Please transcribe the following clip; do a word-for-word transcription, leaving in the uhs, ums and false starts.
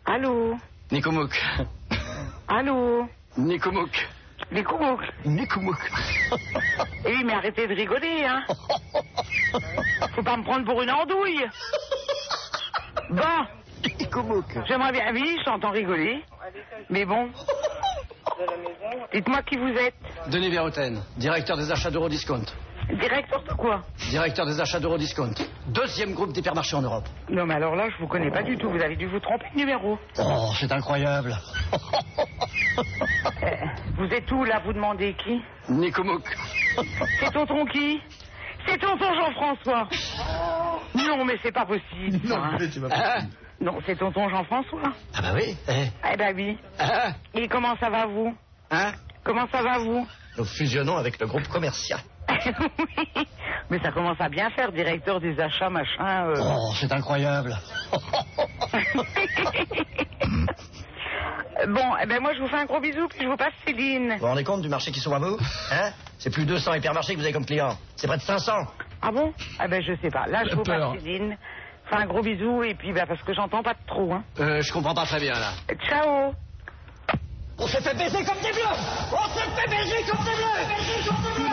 Allô? Nikomouk. Allô? Nikomouk. Nikomouk. Nikomouk. Eh oui, mais arrêtez de rigoler, hein. Faut pas me prendre pour une andouille. Bon. Nikomouk. J'aimerais bien, oui, je t'entends rigoler. Mais bon. Dites-moi qui vous êtes. Denis Véroten, directeur des achats d'Eurodiscount. Directeur de quoi? Directeur des achats d'Eurodiscount. Deuxième groupe d'hypermarchés en Europe. Non, mais alors là, je vous connais pas du tout. Vous avez dû vous tromper de numéro. Oh, c'est incroyable. Euh, vous êtes où, là? Vous demandez qui? Nikomouk. C'est tonton qui? C'est tonton Jean-François. Non, mais c'est pas possible. ça, hein. tu vas Non, c'est tonton Jean-François. Ah bah oui. Eh. Eh ben oui. Ah. Et comment ça va, vous? Hein? Comment ça va, vous? Nous fusionnons avec le groupe commercial. Oui. Mais ça commence à bien faire, directeur des achats, machin. euh. Oh, c'est incroyable. Bon, eh ben moi, je vous fais un gros bisou, puis je vous passe Céline. Vous vous rendez compte du marché qui s'ouvre à vous? Hein? C'est plus de deux cents hypermarchés que vous avez comme clients. C'est près de cinq cents. Ah bon? Eh ben, je sais pas. Là, je J'ai vous peur. passe Céline. Fais un gros bisou, et puis, bah, parce que j'entends pas de trop, hein. Euh, je comprends pas très bien, là. Ciao. On s'est fait baiser comme des bleus! On s'est fait baiser comme des bleus!